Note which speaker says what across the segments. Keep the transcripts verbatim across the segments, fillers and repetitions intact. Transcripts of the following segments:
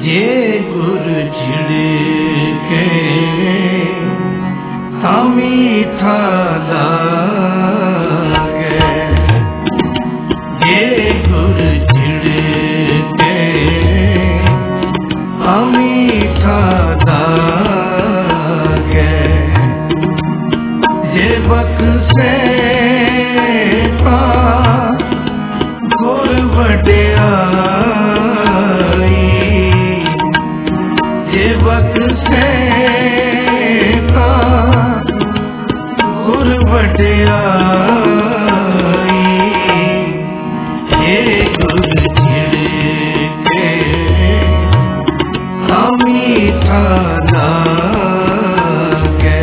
Speaker 1: ये गुर छिड़के ता मीठा लागे, ये गुर छिड़के ता मीठा लागे, ये बख्शे ता गुर वड्याई, ये बख्शे ता गुर वड्याई, ये गुर छिड़के ता मीठा लागे,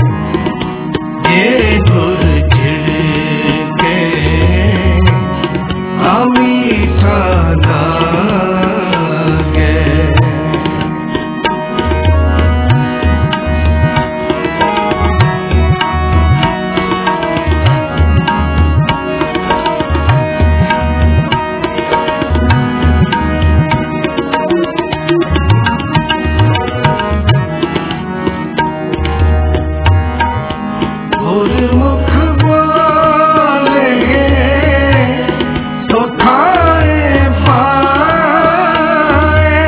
Speaker 1: ये गुर छिड़के ता मीठा लागे। गुरमुख बोलेंगे तो थाए पाए,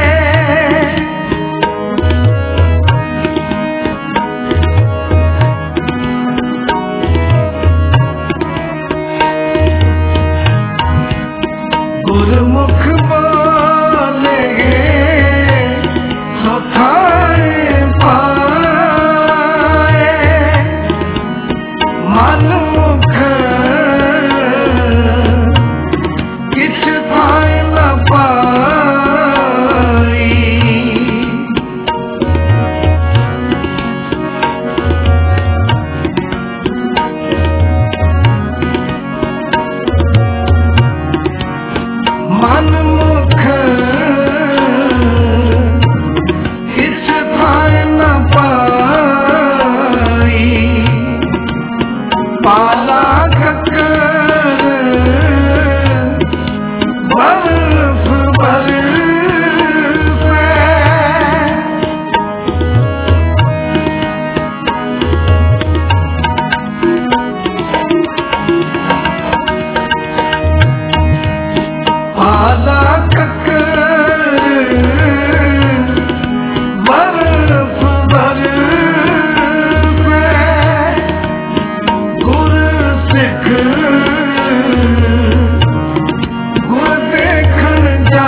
Speaker 1: गुरमुख बोलेंगे तो थाए पाए, मनमुख किछ पाए न पाई, मनमुख किछ पाए न पाई, पाला ककर बर्फ बरसे, पाला ककर बर्फ बरसे, गुर सिख गुर देखन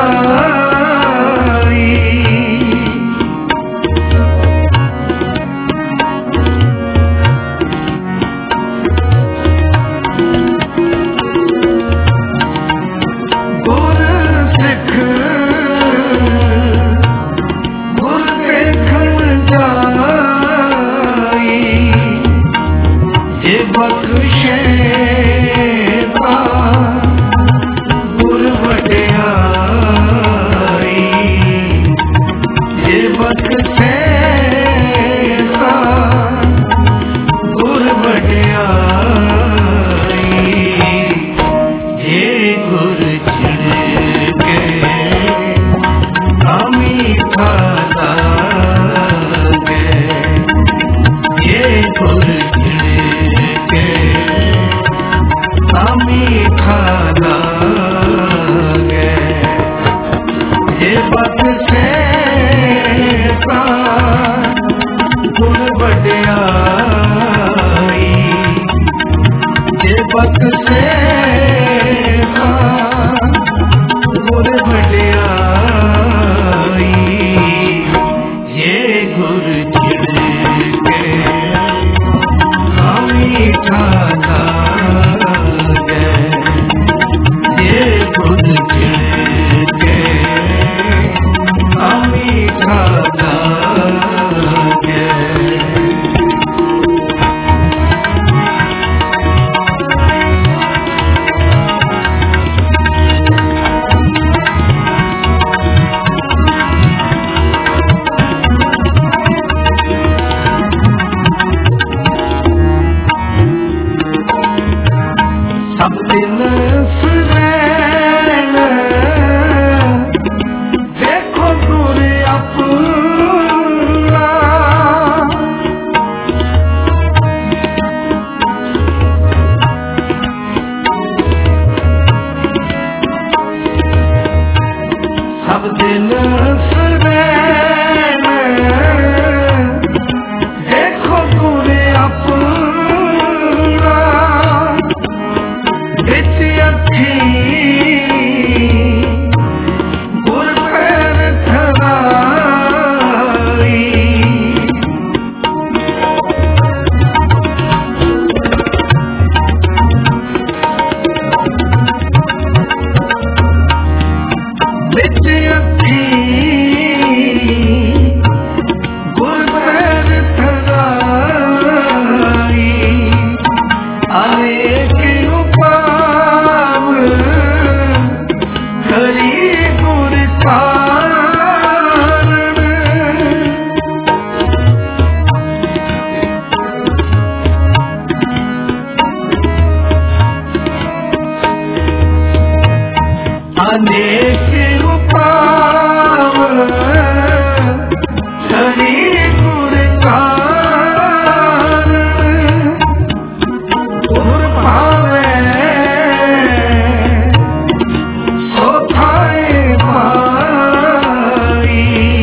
Speaker 1: जाई, गुर सिख गुर देखन जाई, ये बख्शे ता गुर वड्याई, ये बख्शे ता गुर वड्याई, ये गुर छिड़के ता मीठा लागे, ये गुर छिड़के ता मीठा लागे, ये बख्शे ता गुर वड्याई, ये बख्शे ता गुर वड्याई, ये गुर छिड़के ता मीठा लागे, ये गुर छिड़के ता मीठा लागे। अनेक उपाव हरि गुर कारण गुर भावे सो थाए पाई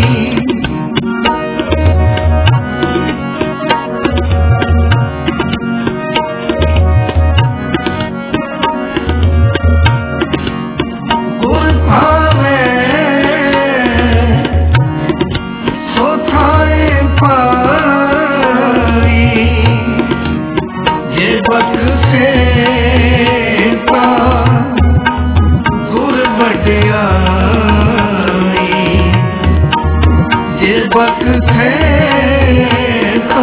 Speaker 1: गुर भावे सो थाए पाई जे बख्शे ता गुर वड्याई जे बख्शे ता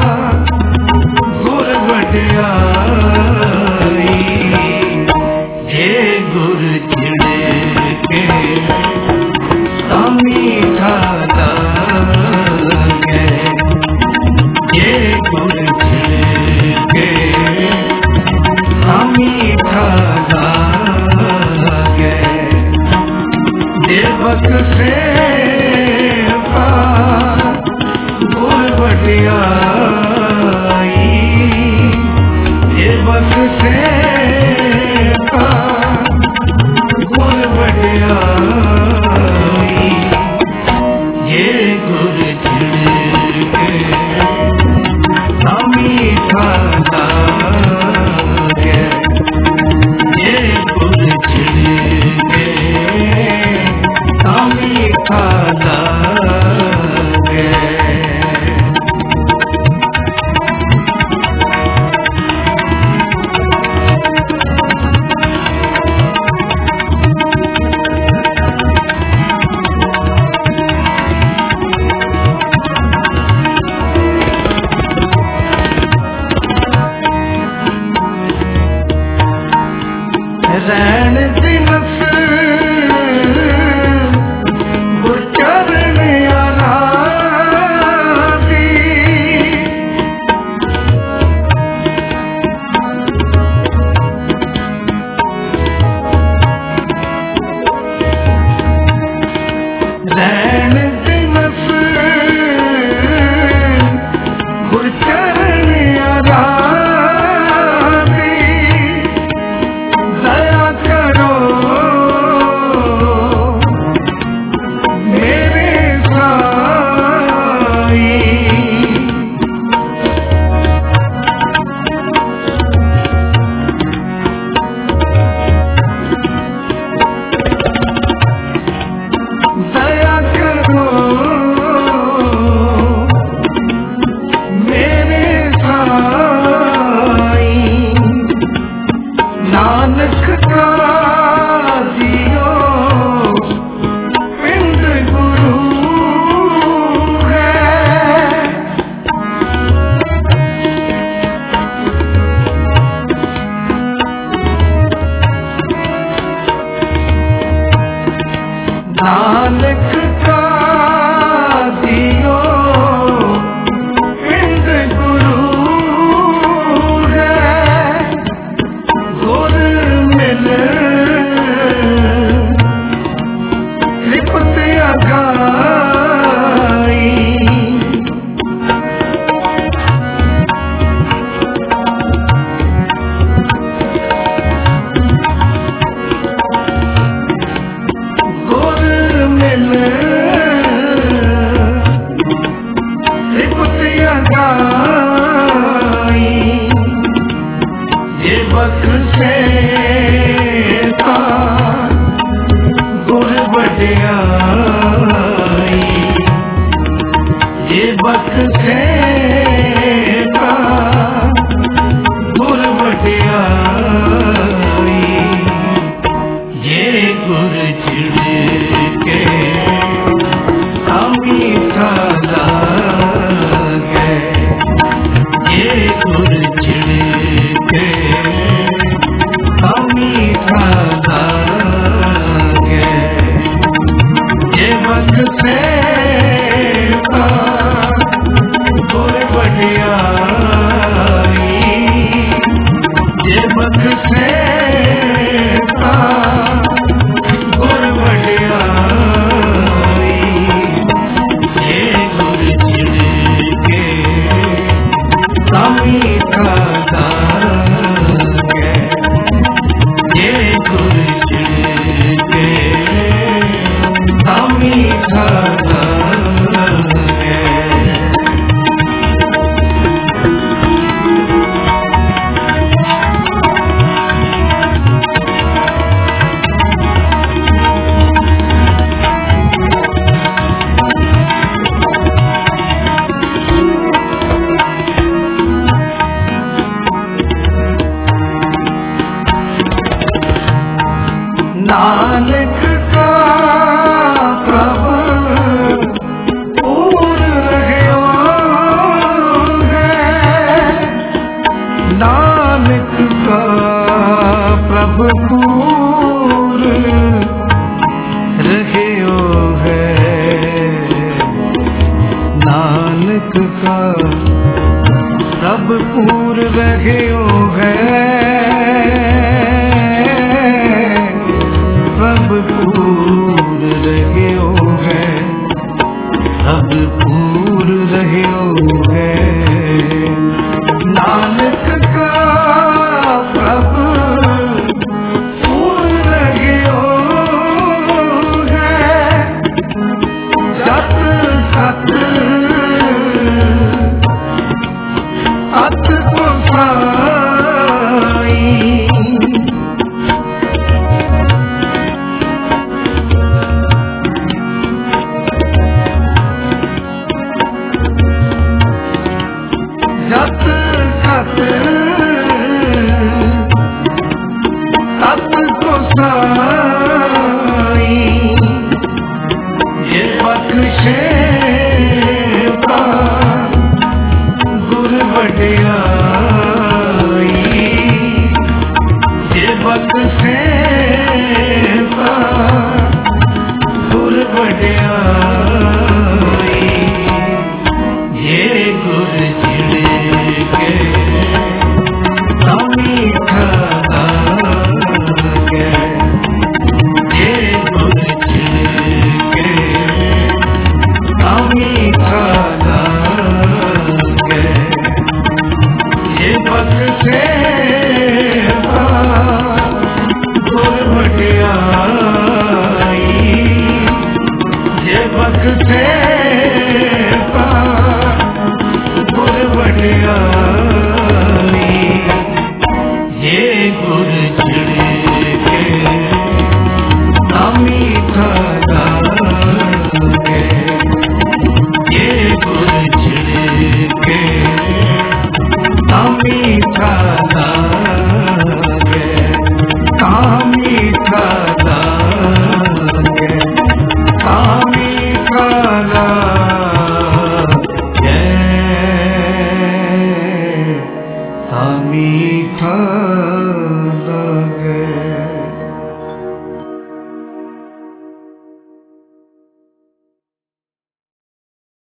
Speaker 1: गुर वड्याई जे गुर चिड़े के मीठा लागे जे गुर चिड़े के मीठा लागे जे बख्शे ता गुर वड्याई जे बख्शे ता गुर वड्याई ये गुर छिड़के मीठा लागे ये गुर छिड़के मीठा लागे रैन दिनस गुर चरण आराधी रैन दिनस गुर चरण आराधी दया करो मेरे साई दया करो मेरे साई नानक का दियो पिंड गुरु है नानक का दियो पिंड गुरु है गुर मिल त्रिपत अगाई गुर मिल त्रिपत अगाई जे बख्शे ता गुर वड्याई जे बख्शे ता गुर वड्याई जे गुर छिड़के मीठा लागे ये गुर छिड़के मीठा लागे ये बख्शे ता गुर वड्याई ये सब पूर रहियो है नानक का सब पूर रहियो है सब पूर रहियो है सब